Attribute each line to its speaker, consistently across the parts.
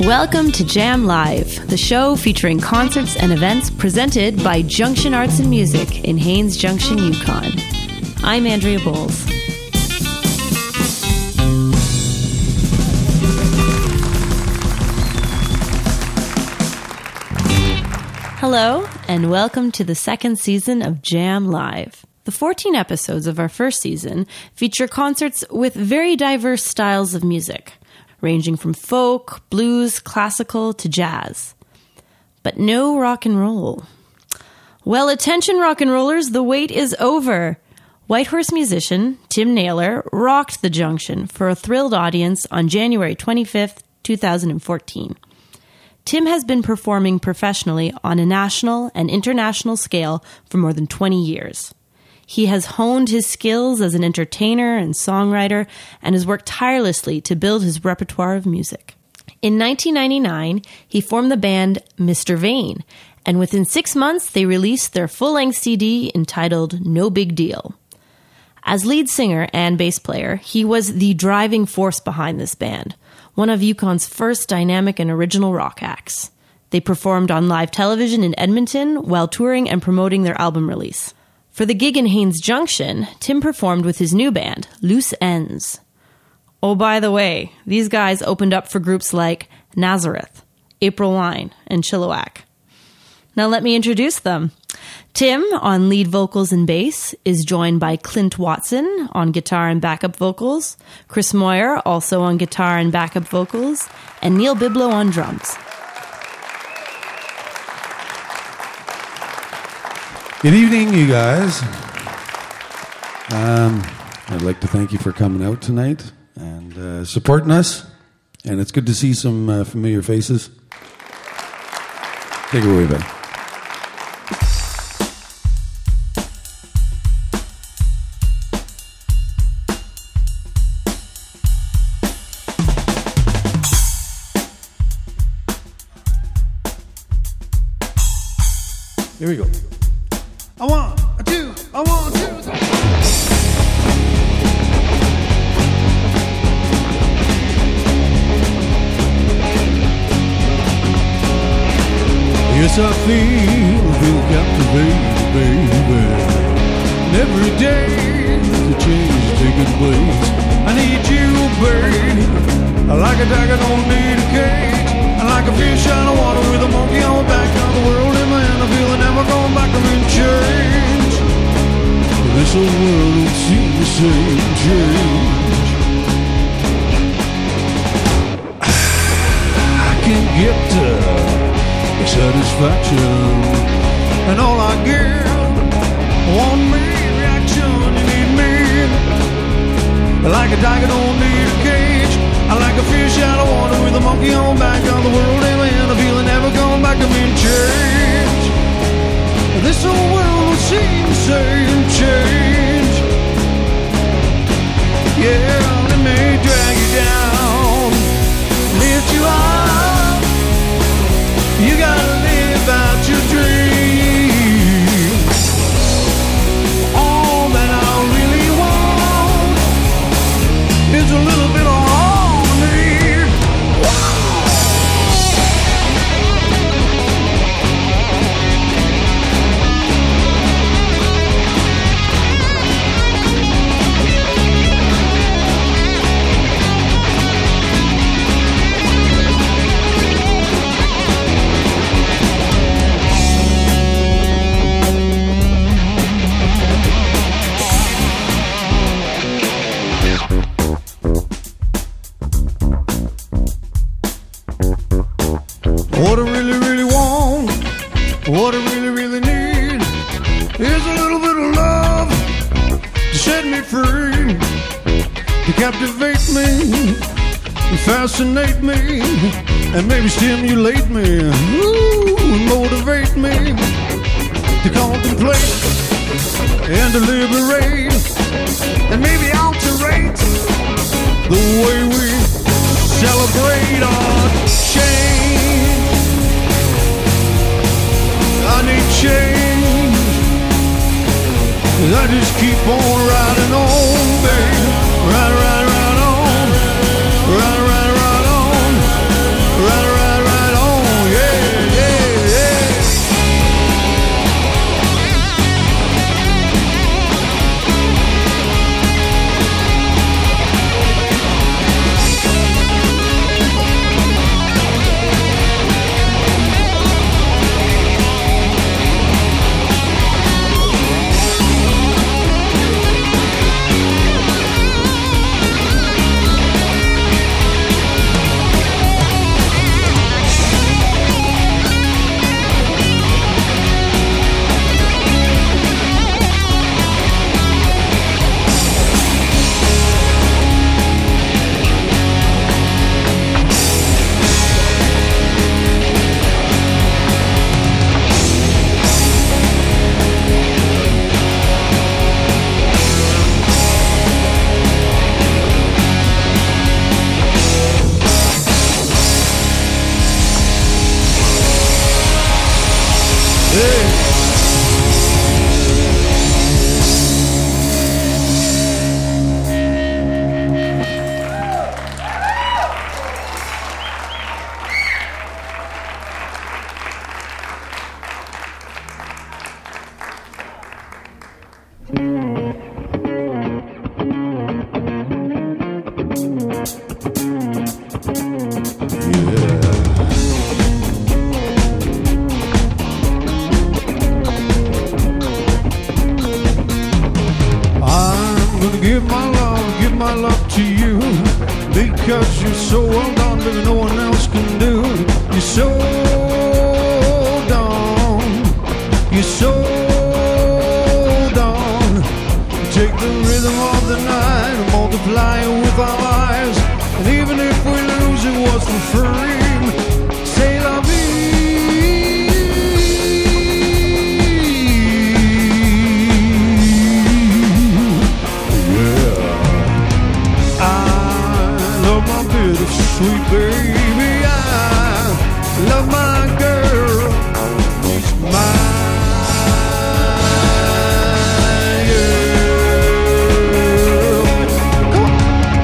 Speaker 1: Welcome to Jam Live, the show featuring concerts and events presented by Junction Arts and Music in Haines Junction, Yukon. I'm Andrea Bowles. Hello, and welcome to the second season of Jam Live. The 14 episodes of our first season feature concerts with very diverse styles of music, ranging from folk, blues, classical, to jazz. But no rock and roll. Well, attention rock and rollers, the wait is over. Whitehorse musician Tim Naylor rocked the Junction for a thrilled audience on January 25th, 2014. Tim has been performing professionally on a national and international scale for more than 20 years. He has honed his skills as an entertainer and songwriter and has worked tirelessly to build his repertoire of music. In 1999, he formed the band Mr. Vain, and within 6 months, they released their full-length CD entitled No Big Deal. As lead singer and bass player, he was the driving force behind this band, one of Yukon's first dynamic and original rock acts. They performed on live television in Edmonton while touring and promoting their album release. For the gig in Haines Junction, Tim performed with his new band, Loose Ends. Oh, by the way, these guys opened up for groups like Nazareth, April Wine, and Chilliwack. Now let me introduce them. Tim, on lead vocals and bass, is joined by Clint Watson on guitar and backup vocals, Chris Moyer also on guitar and backup vocals, and Neil Biblo on drums.
Speaker 2: Good evening, you guys. I'd like to thank you for coming out tonight and supporting us. And it's good to see some familiar faces. Take it away, Ben. Here we go. I want to. Yes, I feel captivated, baby. And every day the change is taking place. I need you, babe. I like a tiger, don't need a cage. I like a fish out of water with a monkey on the back of the world in my hand. I feel I'm never going back, I'm in change. This old world don't seem the same. Change. I can't get the satisfaction, and all I get, want me reaction. You need me. Like a tiger, don't need a cage. I like a fish out of water with a monkey on the back of the world in my hand. I feel I'm never going back, I'm in change. This whole world will seem the same. Change. Yeah, let me drag you down, lift you up. You gotta live out your dream. All that I really want is a little bit of harmony. What I really, really want, what I really, really need is a little bit of love to set me free, to captivate me, to fascinate me, and maybe stimulate me, and motivate me to contemplate and deliberate, and maybe alterate the way we celebrate our change. I need change. I just keep on riding on, babe. Right on. Right on. Because you're so well done, baby, no one else can do. You're so done. You're so done. Take the rhythm of the night and multiply it with our lives. And even if we lose it, what's for free? Say la vie. Yeah. Sweet baby, I love my girl. She's mine, yeah. Come on.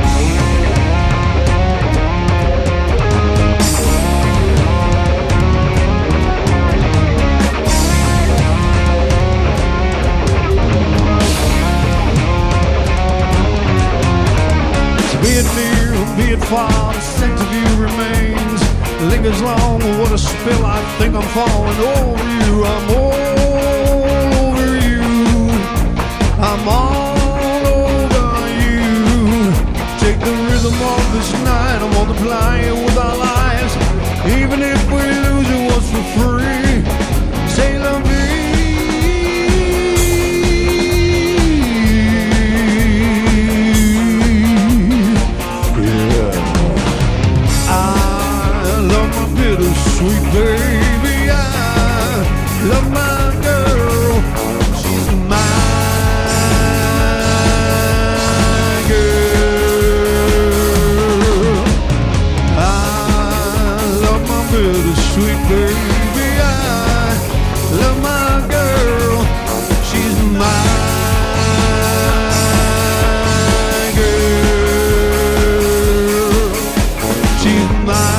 Speaker 2: So be it near, be it far, the sense of you remains. Lingers long, what a spill, I think I'm falling over you. I'm over you. I'm all over you. Take the rhythm of this night and multiply it with our lives. Even if we lose it, what's for free? Say la vie. Sweet baby, I love my girl. She's my girl. I love my bittersweet baby. I love my girl. She's my girl. She's my.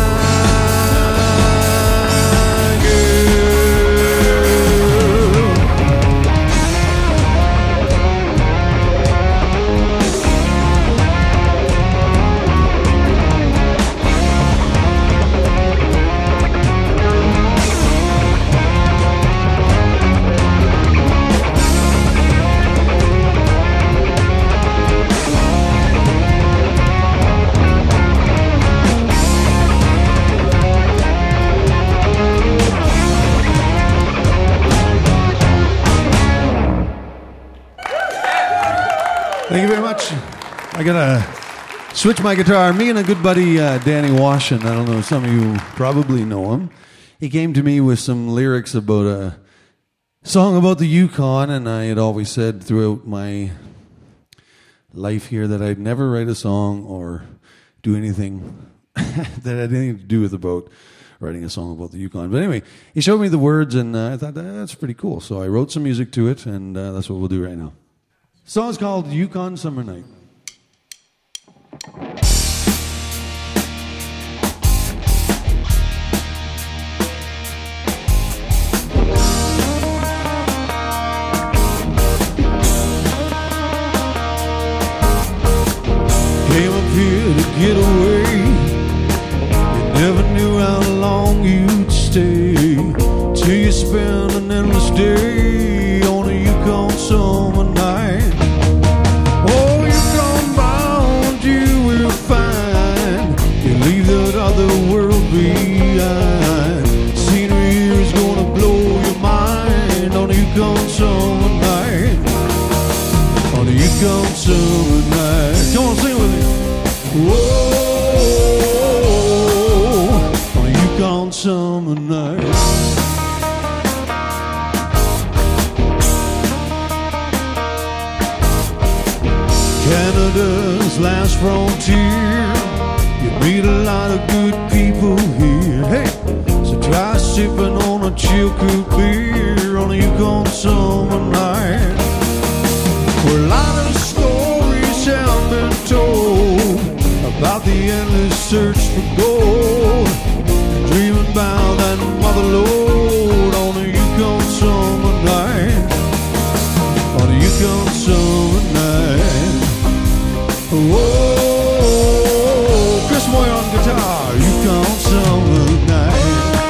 Speaker 2: Thank you very much. I gotta switch my guitar. Me and a good buddy, Danny Washin, I don't know, some of you probably know him. He came to me with some lyrics about a song about the Yukon, and I had always said throughout my life here that I'd never write a song or do anything that had anything to do with about writing a song about the Yukon. But anyway, he showed me the words, and I thought, that's pretty cool. So I wrote some music to it, and that's what we'll do right now. The song's called Yukon Summer Night. Came up here to get away. You never knew how long you'd stay, till you spend an endless day on a Yukon summer night. Oh, Yukon bound you will find. You leave that other world behind. Scenery here is gonna blow your mind on a Yukon summer night. On a Yukon summer night. Come on, sing with me. Whoa, on a Yukon summer night. Canada's last frontier. You meet a lot of good people here. Hey, so try sipping on a a chill, cool beer on a Yukon summer night. Where a lot of stories have been told about the endless search for gold, dreaming about that mother lode on a Yukon summer night. On a Yukon summer night. Whoa, Chris Moy on guitar, Yukon summer night.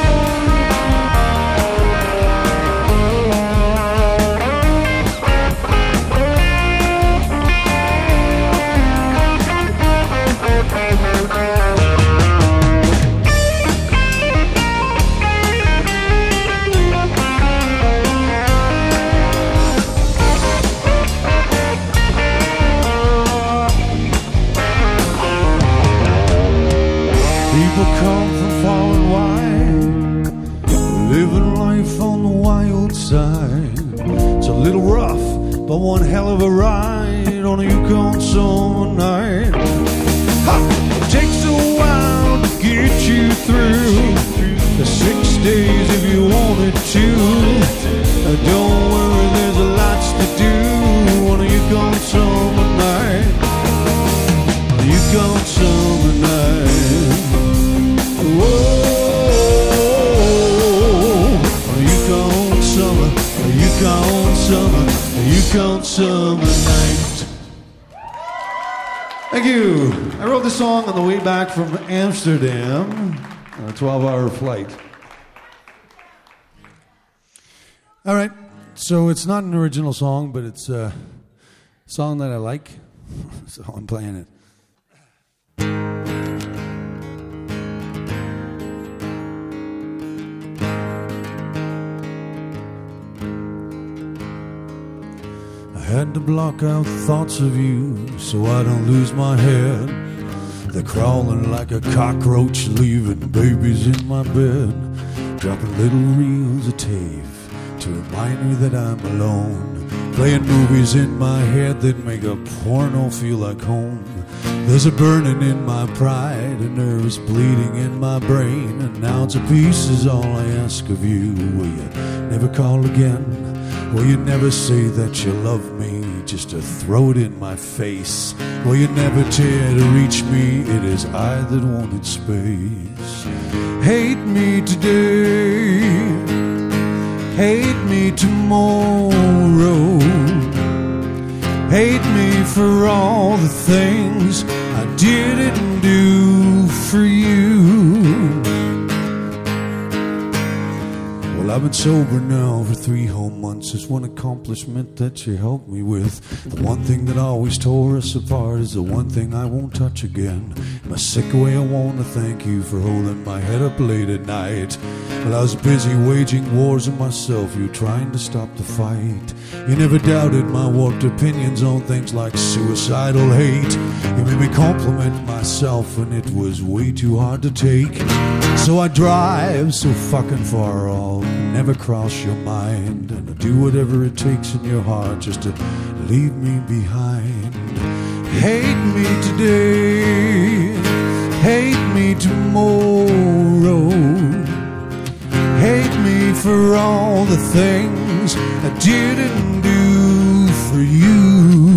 Speaker 2: People come from far and wide, living life on the wild side. It's a little rough, but one hell of a ride on a Yukon summer night. Ha! It takes a while to get you through the 6 days if you wanted to. Don't worry, there's lots to do on a Yukon summer night. On a Yukon summer night. Whoa, a Yukon summer, a Yukon summer, a Yukon summer night. Thank you. I wrote this song on the way back from Amsterdam on a 12-hour flight. All right, so it's not an original song, but it's a song that I like, so I'm playing it. I had to block out thoughts of you so I don't lose my head. They're crawling like a cockroach, leaving babies in my bed, dropping little reels of tape to remind me that I'm alone, playing movies in my head that make a porno feel like home. There's a burning in my pride, a nervous bleeding in my brain, and now it's a piece is all I ask of you. Will you never call again? Will you never say that you love me just to throw it in my face? Will you never dare to reach me? It is I that wanted space. Hate me today, hate me tomorrow, hate me for all the things I didn't do for you. Well, I've been sober now for 3 whole months. There's one accomplishment that you helped me with. The one thing that always tore us apart is the one thing I won't touch again. In my sick way, I want to thank you for holding my head up late at night. Well, I was busy waging wars on myself, you trying to stop the fight. You never doubted my warped opinions on things like suicidal hate. You made me compliment myself and it was way too hard to take. So I drive so fucking far, I'll never cross your mind, and I'll do whatever it takes in your heart just to leave me behind. Hate me today, hate me tomorrow, hate me for all the things I didn't do for you.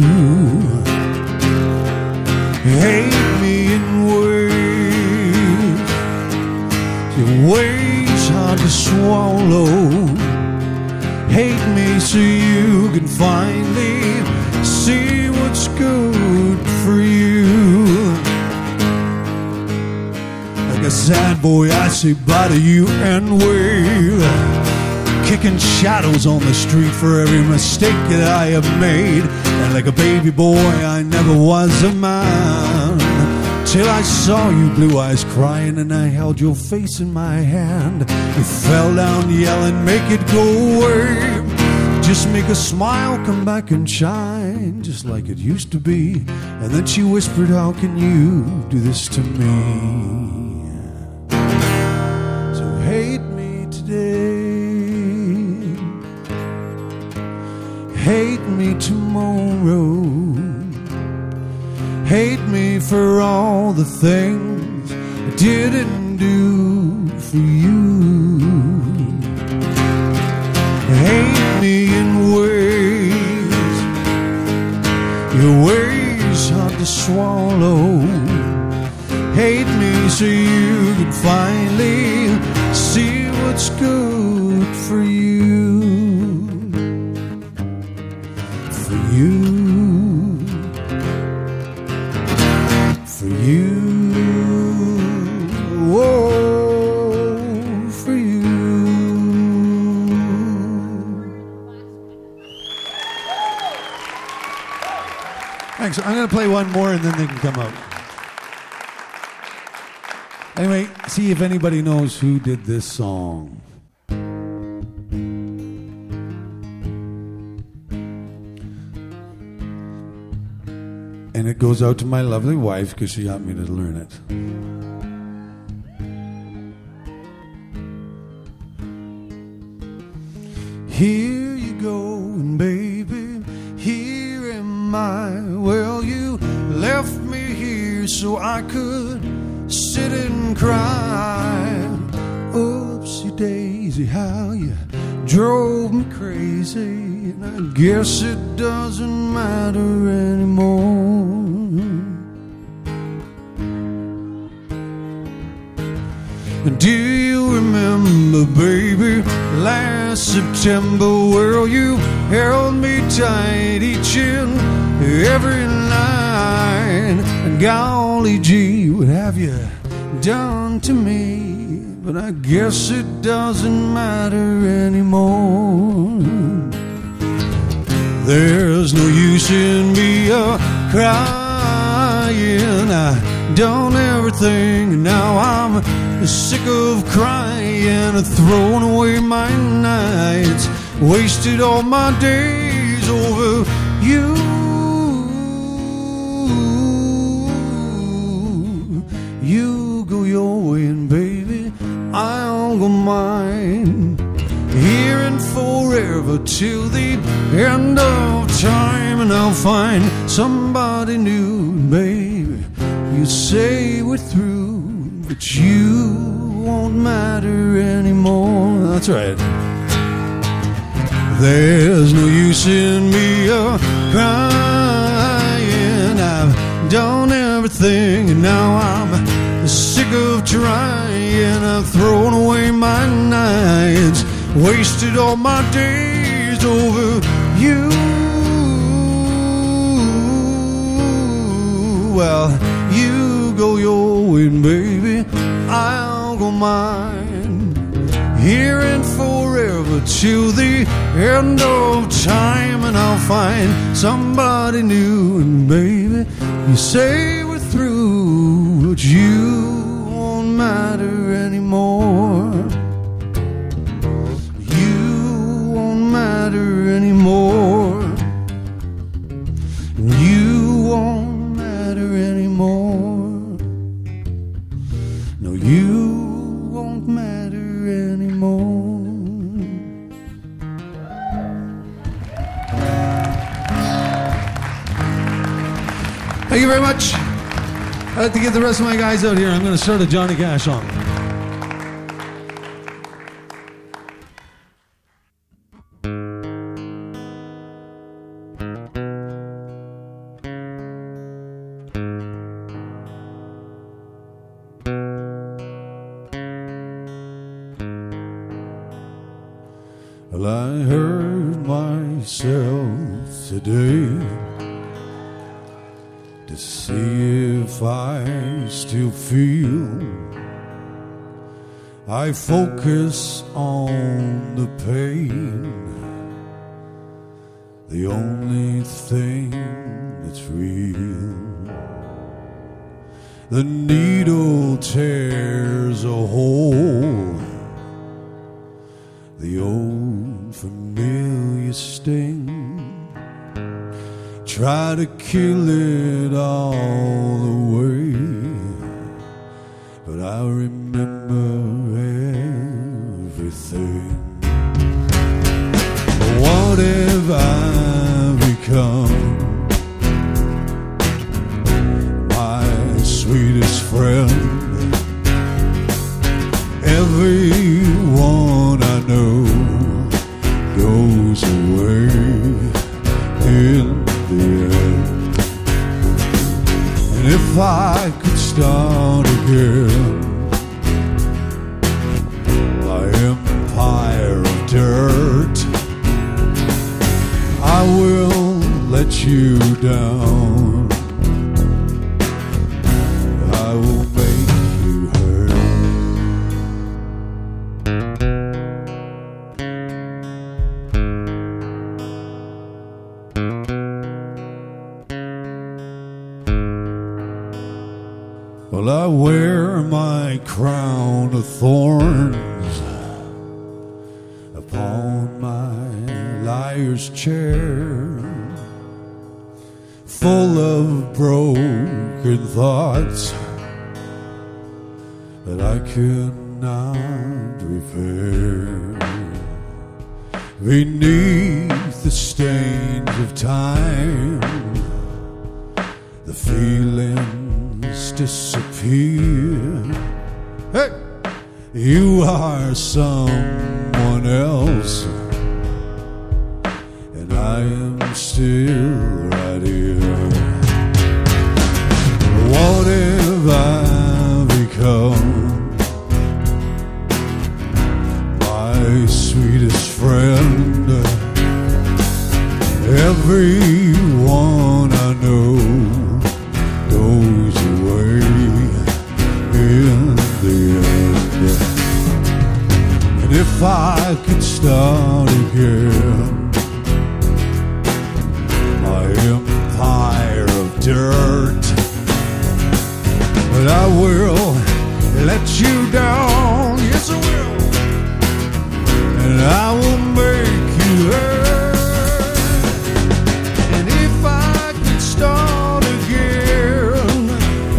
Speaker 2: Hate me in ways hard to swallow. Hate me so you can finally see what's good for you. Like a sad boy, I say bye to you and wave, kicking shadows on the street for every mistake that I have made. And like a baby boy, I never was a man, till I saw you blue eyes crying and I held your face in my hand. You fell down yelling, make it go away, just make a smile come back and shine, just like it used to be. And then she whispered, how can you do this to me? So hate me today, hate me tomorrow, hate me for all the things I didn't do for you. hate me in ways, your ways hard to swallow. Hate me so you can finally see what's good for you. For you. For you. Oh, for you. Thanks. I'm going to play one more and then they can come out. Anyway, see if anybody knows who did this song. And it goes out to my lovely wife because she got me to learn it. Here you go, and baby, here am I. Well, you left me here so I could sit and cry. Oopsie daisy, how you drove me crazy. And I guess it doesn't matter anymore. Do you remember, baby, last September? Well, you held me tight each and every night. And golly gee, what have you done to me? But I guess it doesn't matter anymore. There's no use in me crying. I done everything, and now I'm sick of crying. Throwing away my nights, wasted all my days over you. You go your way, and baby, I'll go mine. Here and forever till the end of time, and I'll find somebody new, baby. You say we're through, but you won't matter anymore. That's right. There's no use in me crying. I've done everything, and now I'm sick of trying. I've thrown away my nights, wasted all my days over you. Well, you go your way, baby, I'll go mine. Here and forever till the end of time, and I'll find somebody new. And baby, you say we're through, but you won't matter anymore. You won't matter anymore. You won't matter anymore. No, you won't matter anymore. Thank you very much. I'd like to get the rest of my guys out here. I'm going to start a Johnny Cash song. Well, I heard myself today to see if I still feel. I focus on the pain, the only thing that's real. The needle tears a hole, the old familiar sting. Try to kill it all away, but I remember everything. What have I become? My sweetest friend. Everyone I know I could start again my empire of dirt, I will let you down. I will make you hurt. Well, I wear my crown of thorns upon my liar's chair, full of broken thoughts that I cannot repair. Beneath the stains of time, the feelings disappear. Hey! You are someone else, and I am still right here. What have I become? My sweetest friend. Everyone I know goes away in the end. And if I could start again my empire of dirt, but I will let you down. Yes, I will. And I will make you hurt. And if I could start again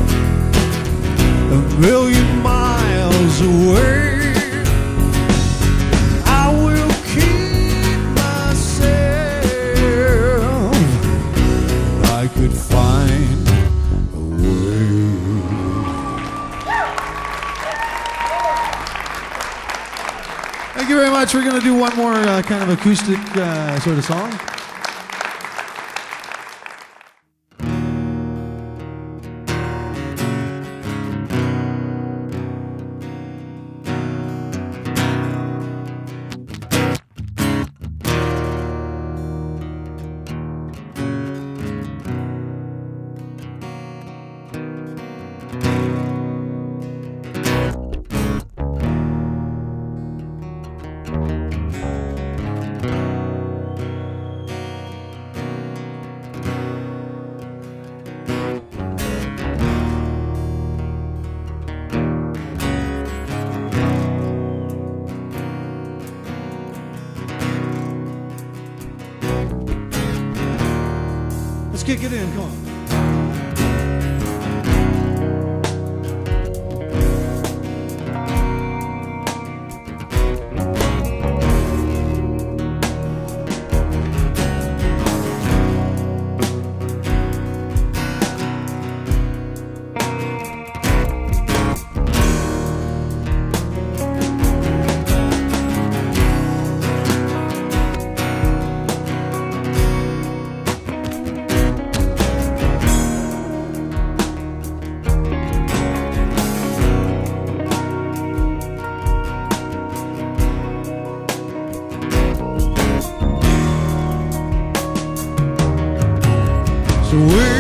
Speaker 2: a million miles away, I will keep myself. I could find a way. Thank you very much. We're going to do one more kind of acoustic sort of song. Let's kick it in, come on. So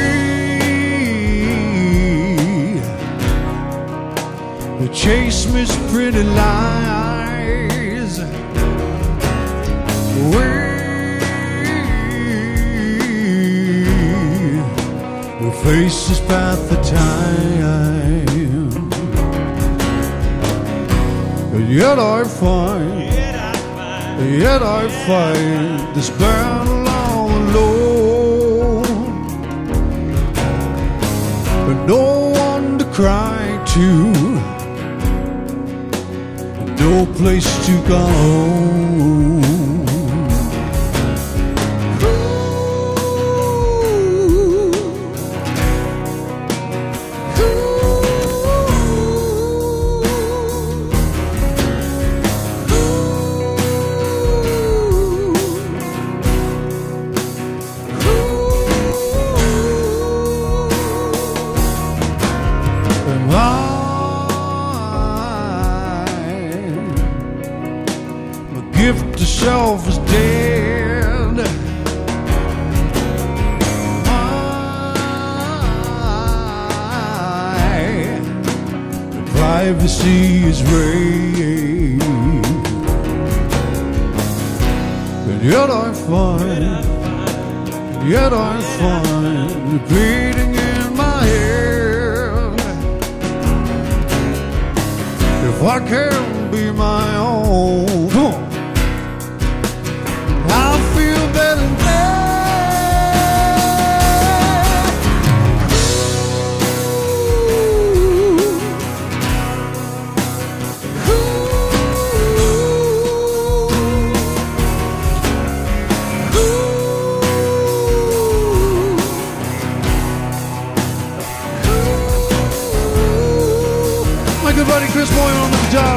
Speaker 2: we chase Miss Pretty Lies. We face this path of time, but yet I fight this battle all alone. But no one to cry to, no place to go. off is dead. My privacy is raised, and yet I find the beating in my head. If I can be my own, come on, I'll feel better than that. My good buddy Chris Moyer on the guitar.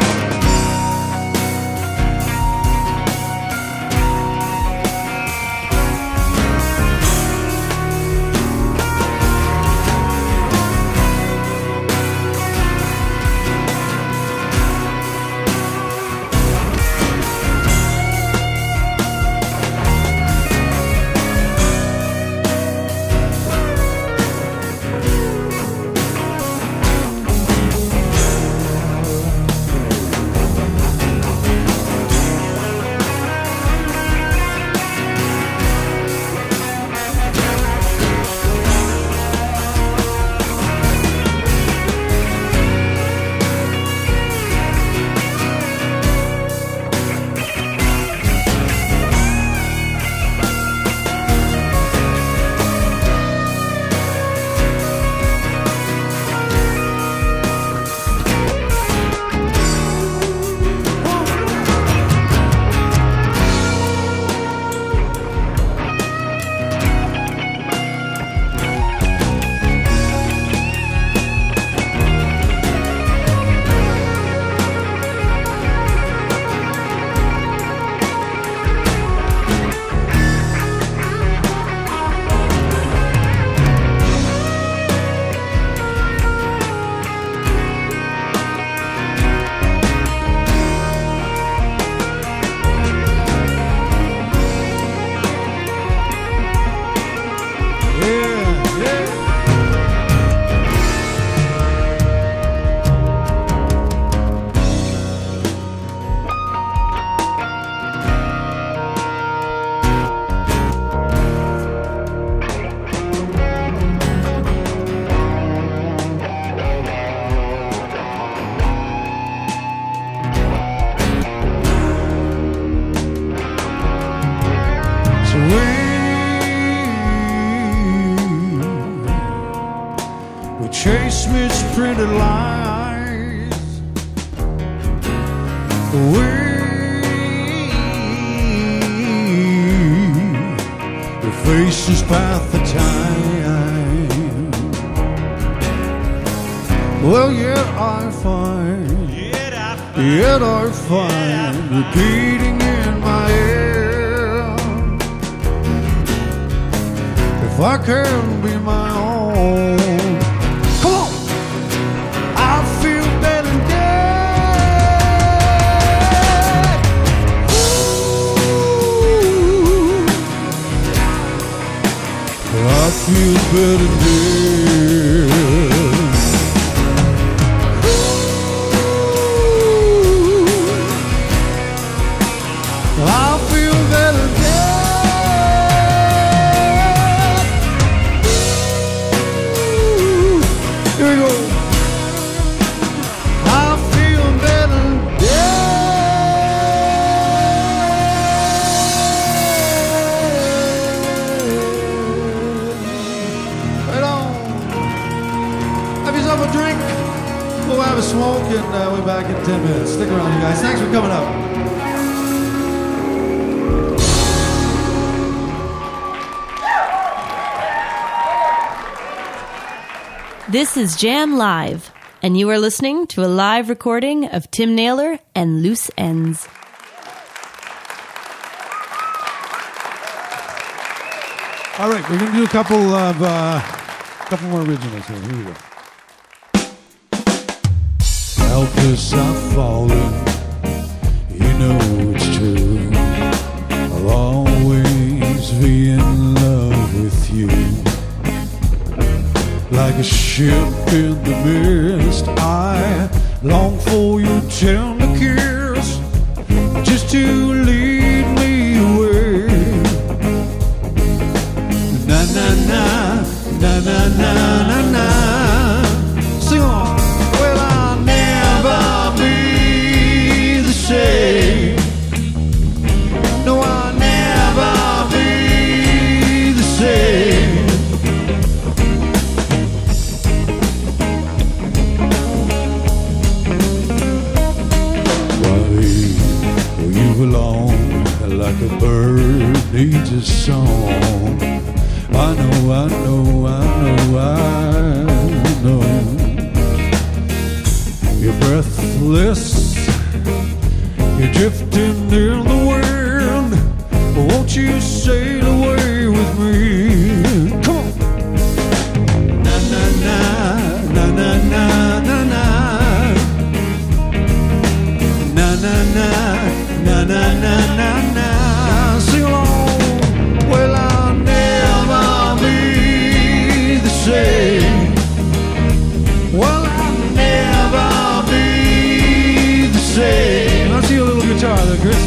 Speaker 2: We chase misprinted lies. We face this path of time. Well, yet I find the beating in my head. If I can be my own, come on, I feel better than dead. Ooh, I feel better than dead. A drink, we'll have a smoke, and we'll be back in 10 minutes. Stick around, you guys. Thanks for coming up.
Speaker 1: This is Jam Live, and you are listening to a live recording of Tim Naylor and Loose Ends.
Speaker 2: All right, we're going to do a couple more originals here. Here we go. Helpless, I've fallen, you know it's true. ship in the mist. I long for your tender kiss, just to lead me away. Na na na, na na na na na. Sing on. Well, I'll never be the same. No, I'll never be the same. You belong like a bird needs a song. I know, I know, I know, I know. You're breathless, you're drifting in the wind. Won't you sail away with me? Come on. Na na na, na na na na na. Na na na, na na na na na. Sing along. Well, I'll never be the same. Well, I'll never be the same. I see a little guitar there, Chris.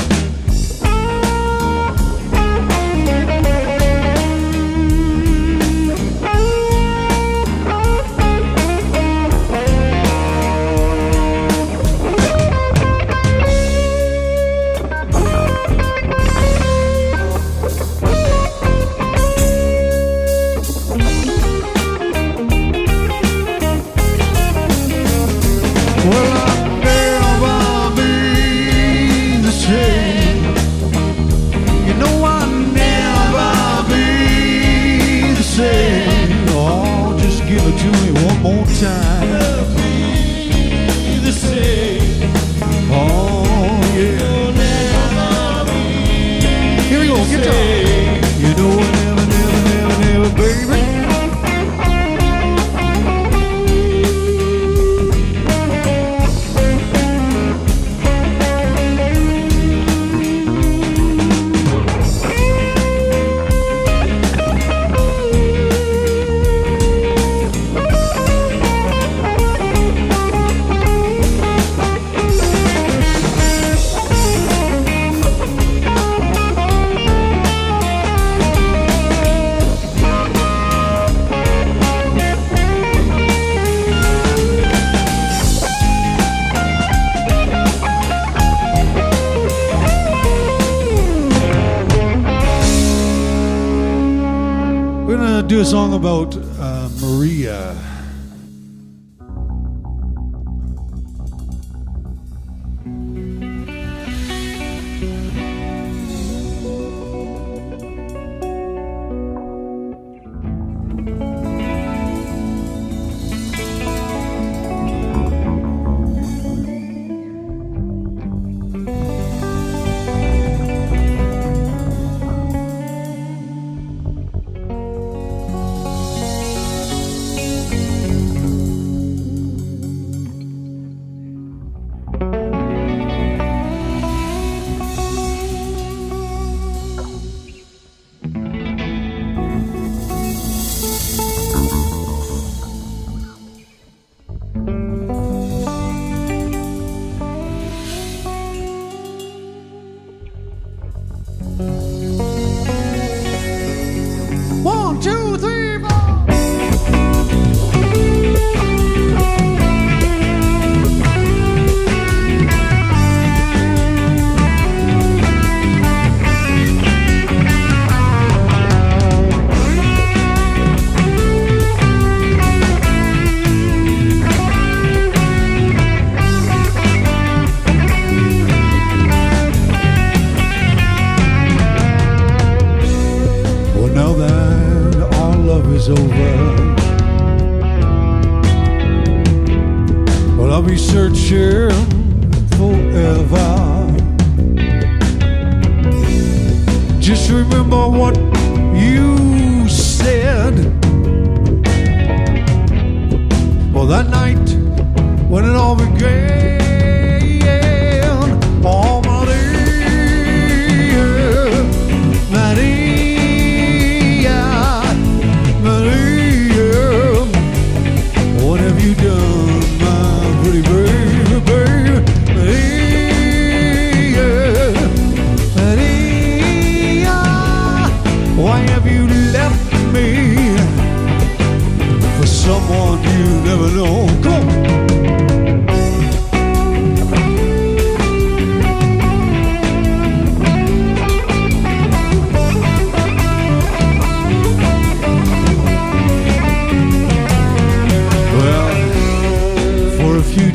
Speaker 2: Do a song about Maria. I'll be searching forever. Just remember what you said. Well, that night when it all began, oh, Maria, Maria, Maria,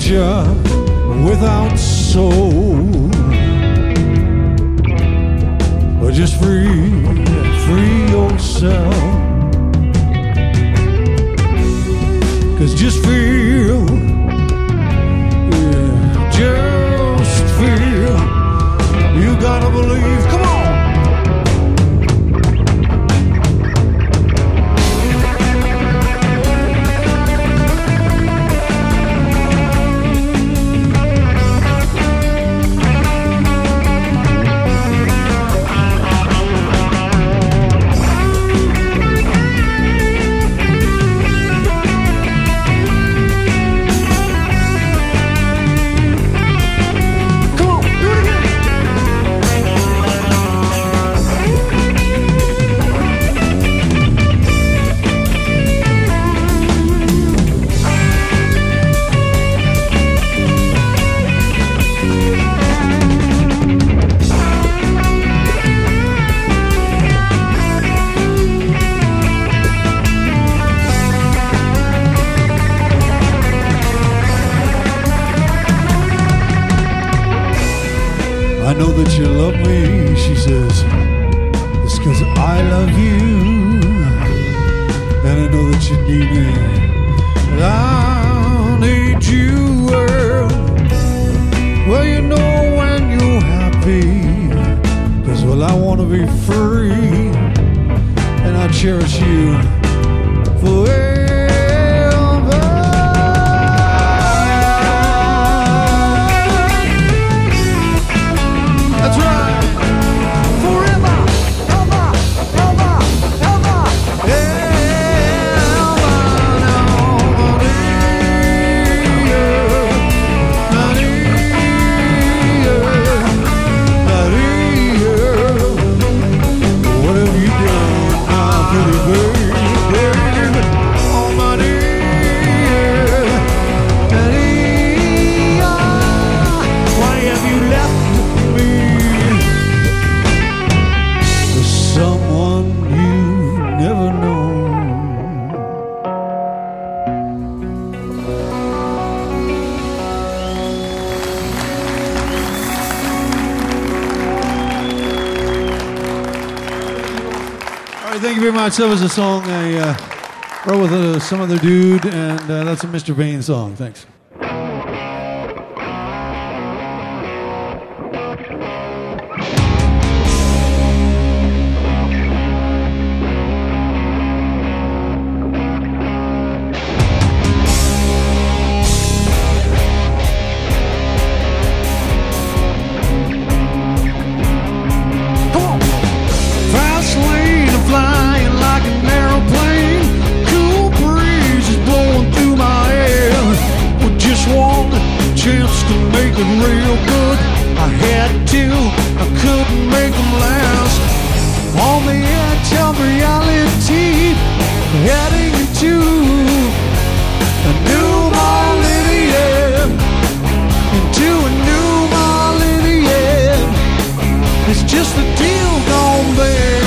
Speaker 2: creature without soul. But just free yourself. 'Cause just feel, yeah, just feel. You gotta believe, come on. I know that you love me, she says. It's 'cause I love you. And I know that you need me. And I need you, girl. Well, you know when you're happy. 'Cause, well, I want to be free. And I cherish you forever. That's right. Forever, ever, ever, ever, what have you done, my pretty baby? Oh, my dear, why have you left me? Someone you never known. All right, thank you very much. That was a song I wrote with some other dude, and that's a Mr. Vane song. Thanks. Flying like an aeroplane, cool breeze is blowing through my hair. With just one chance to make it real good, I had to, I couldn't make them last. On the edge of reality, heading into a new millennium, into a new millennium. It's just a deal gone bad.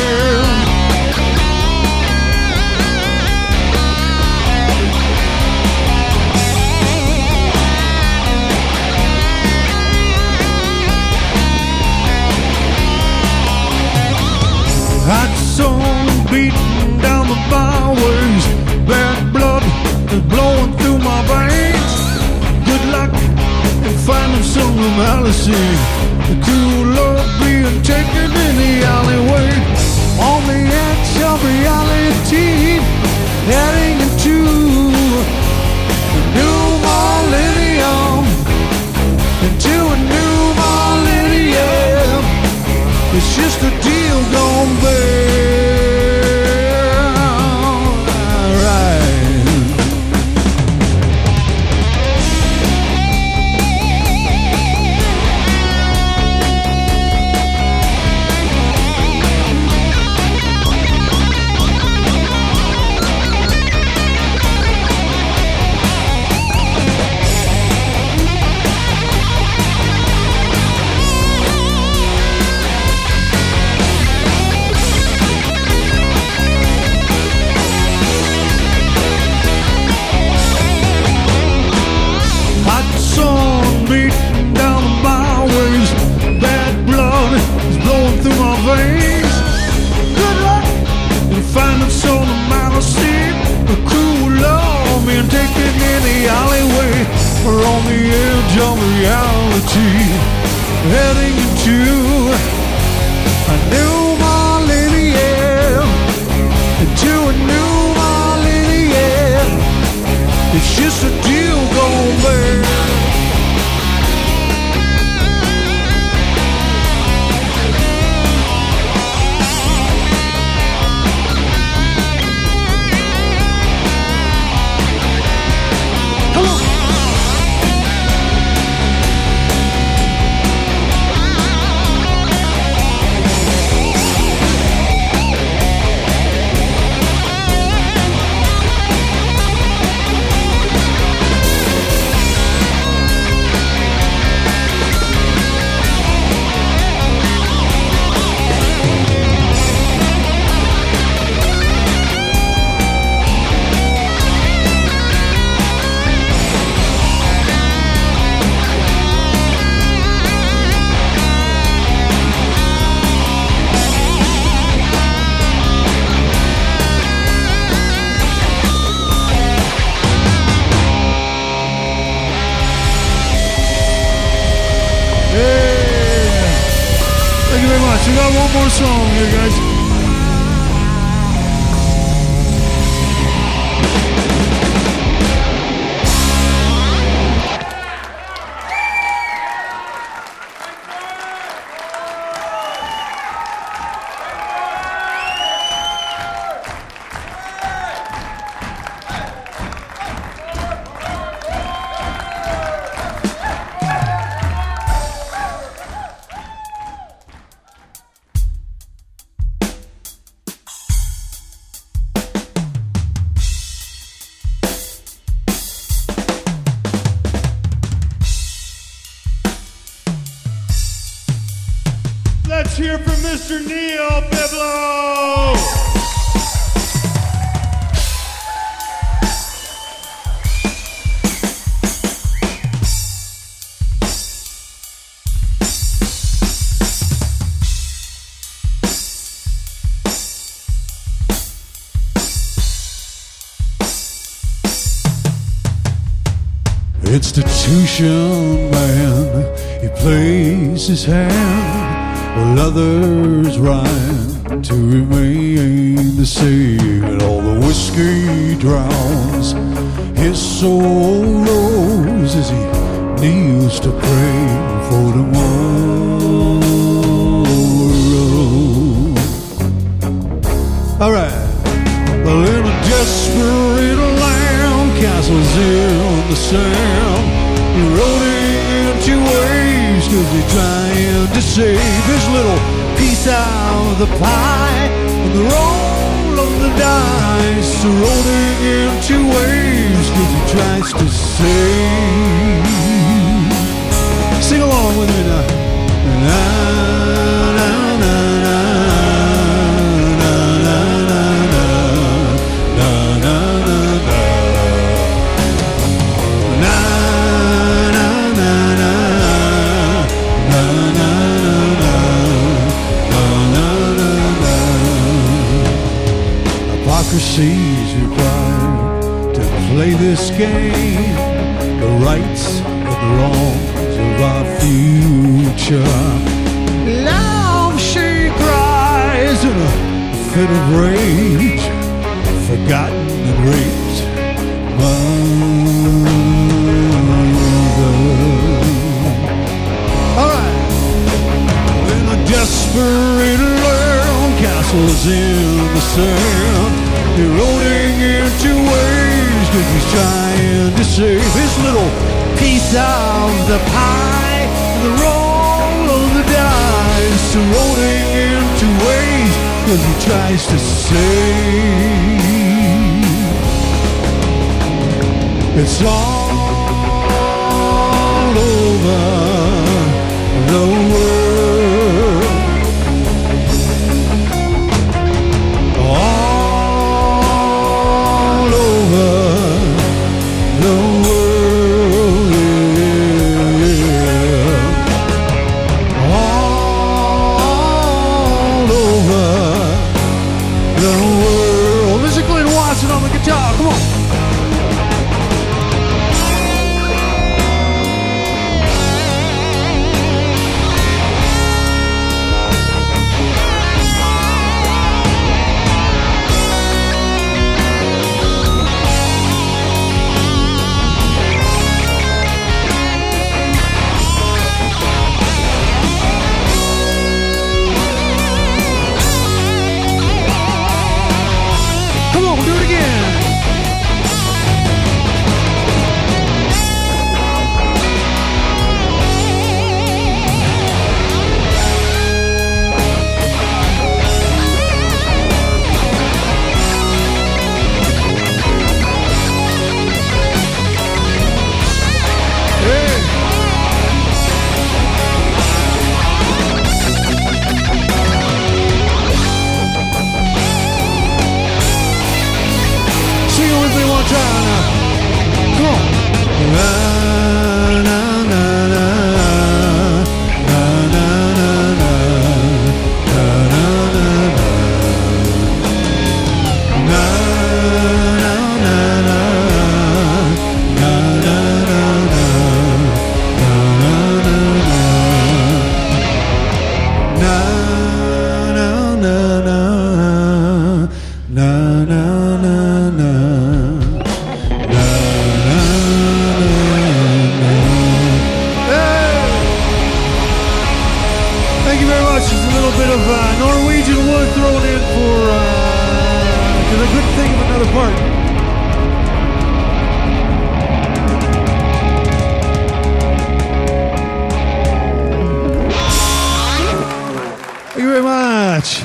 Speaker 2: Hot sun beating down the byways, bad blood is blowing through my veins. Good luck in finding some normalcy. The cruel love being taken in the alleyway. On the edge of reality, heading into a new millennium, into a new millennium. It's just a deal gone bad. eternity, heading into a new millennium, into a new millennium. It's just a deal gone bad. We got one more song here, guys. Let's hear from Mr. Neil Biblo. Institution man, he plays his hand while others rhyme to remain the same, and all the whiskey drowns his soul rose as he kneels to pray for tomorrow. All right. Well, in a desperate land, castles in the sand, eroding into waves, 'cause he's trying to save his little piece of the pie. And the roll of the dice, eroding into waves, 'cause he tries to save. Sing along with me now. Na, na, na, na. Hypocrisy's required to play this game, the rights and the wrongs of our future. Love, she cries in a fit of rage, forgotten and raped mother. Alright, in a desperate land, castles in the sand, eroding into waves, 'cause he's trying to save his little piece of the pie. The roll of the dice, eroding into waves, 'cause he tries to save. It's all over the world. I couldn't think of another part. Thank you very much.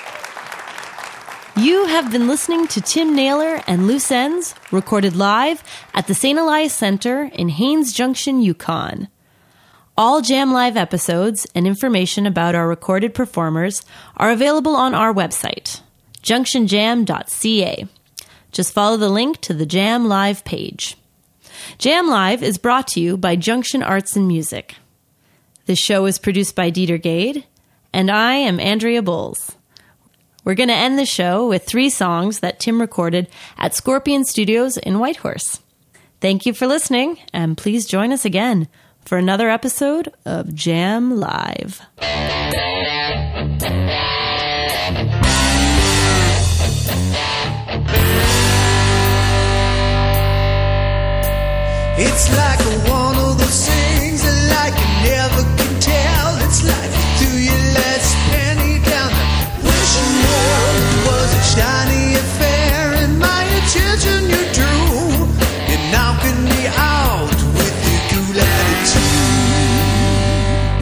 Speaker 1: You have been listening to Tim Naylor and Loose Ends, recorded live at the St. Elias Center in Haines Junction, Yukon. All Jam Live episodes and information about our recorded performers are available on our website, junctionjam.ca. Just follow the link to the Jam Live page. Jam Live is brought to you by Junction Arts and Music. This show is produced by Dieter Gade, and I am Andrea Bowles. We're going to end the show with 3 songs that Tim recorded at Scorpion Studios in Whitehorse. Thank you for listening, and please join us again for another episode of Jam Live.
Speaker 3: It's like one of those things that like you never can tell. It's like you threw your last penny down the wishing well. It was a shiny affair and my attention you drew. You're knocking me out with your cool attitude.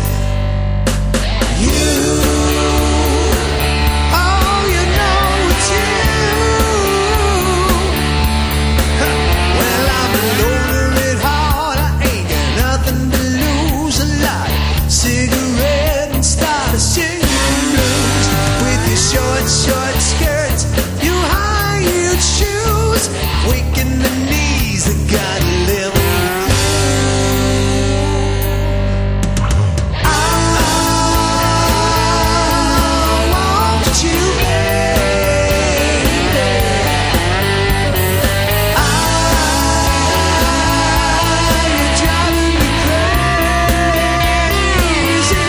Speaker 3: Oh, you know it's you. Well, I'm alone. Cigarette and start a singing blues with your short skirts, your high-heeled shoes, waking the knees that got level with you. I want you, baby. You're driving me crazy.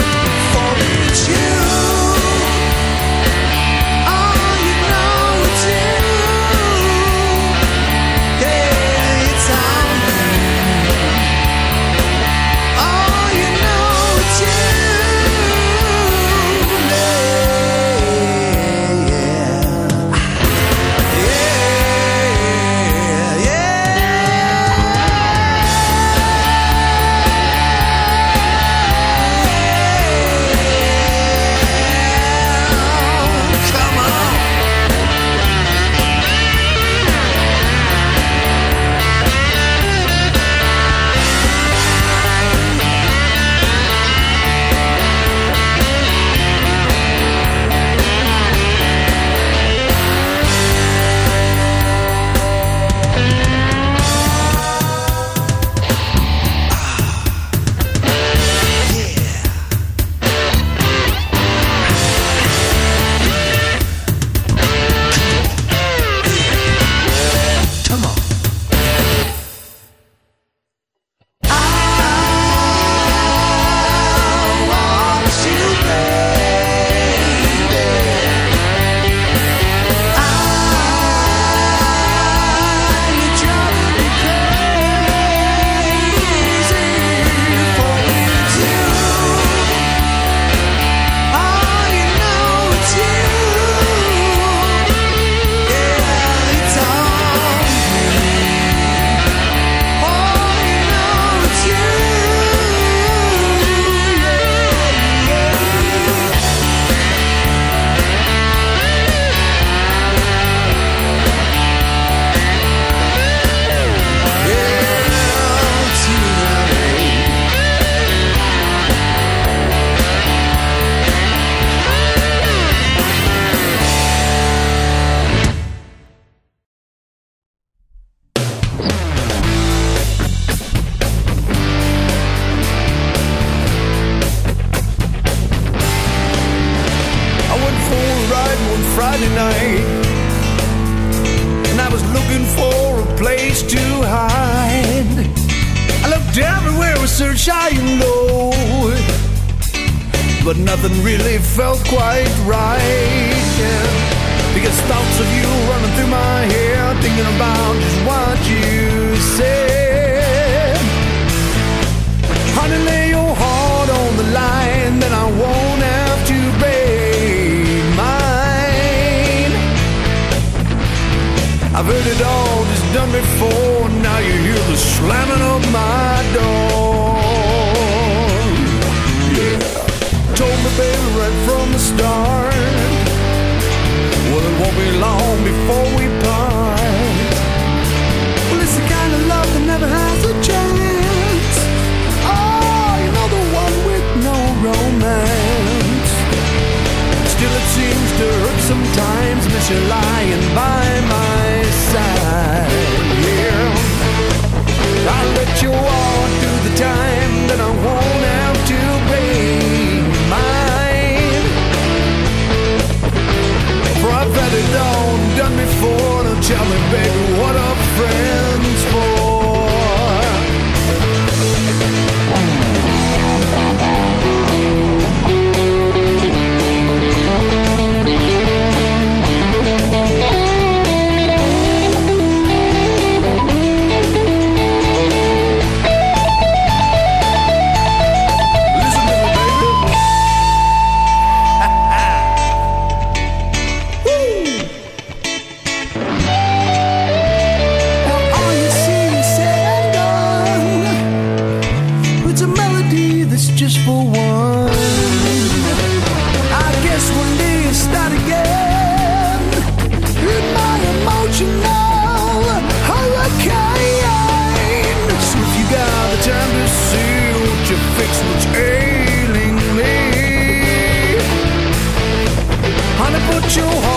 Speaker 3: Friday night, and I was looking for a place to hide. I looked everywhere, I searched high and low, but nothing really felt quite right, yeah. Because thoughts of you running through my head, thinking about just what you said. Honey, lay your heart on the line, then I won't have to break mine. I've heard it all, just done before. Now you hear the slamming of my door. Yeah, told me, baby, right from the start, well, it won't be long before we part. Well, it's the kind of love that never has a chance. Oh, you know, the one with no romance. Still it seems to hurt sometimes, miss you lying by my side. Yeah, I'll let you walk through the time that I won't have to pay mine. For I've had it all done before. Now tell me, baby, what are friends for? Put your